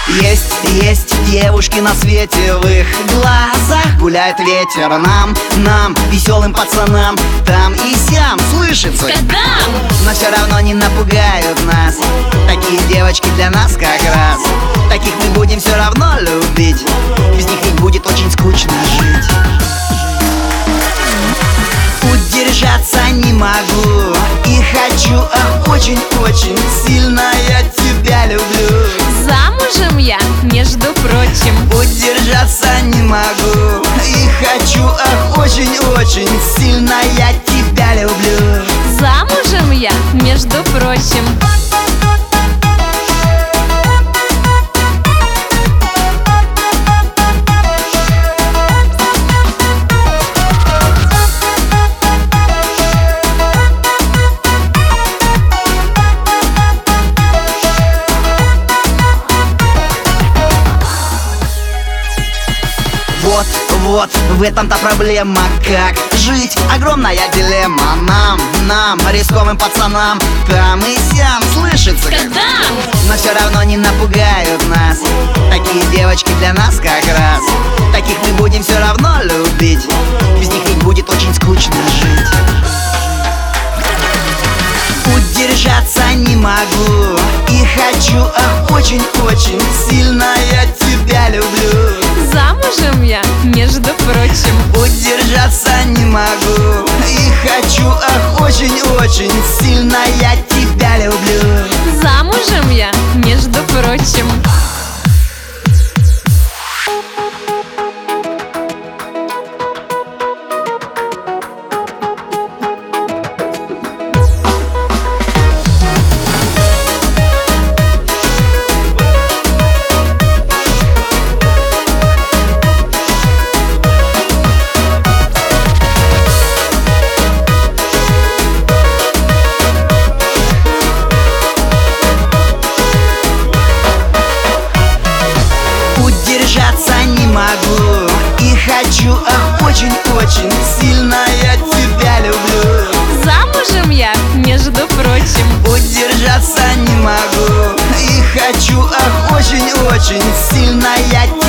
Есть девушки на свете, в их глазах гуляет ветер. Нам, веселым пацанам, там и сям слышится, но все равно не напугают нас. Такие девочки для нас как раз. Таких мы будем все равно любить. Без них ведь будет очень скучно жить. Удержаться не могу и хочу, ах, очень-очень сильно я тебя люблю. Замужем я, между прочим. Удержаться не могу и хочу, ах, очень-очень сильно я тебя люблю. Замужем я, между прочим. Вот, в этом-то проблема. Как жить? Огромная дилемма. Нам, рисковым пацанам, там и сям слышится, но все равно не напугают нас. Такие девочки для нас как раз. Таких мы будем все равно любить. Без них ведь будет очень скучно жить. Удержаться не могу и хочу, ах, очень-очень сильно я тебя люблю. Замужем я, между прочим. Удержаться не могу и хочу, ах, очень-очень сильно я тебя люблю. Замужем я, между прочим. Удержаться не могу и хочу, ах, очень-очень сильно я тебя люблю. Замужем я, между прочим. Удержаться не могу и хочу, ах, очень-очень сильно я тебя люблю.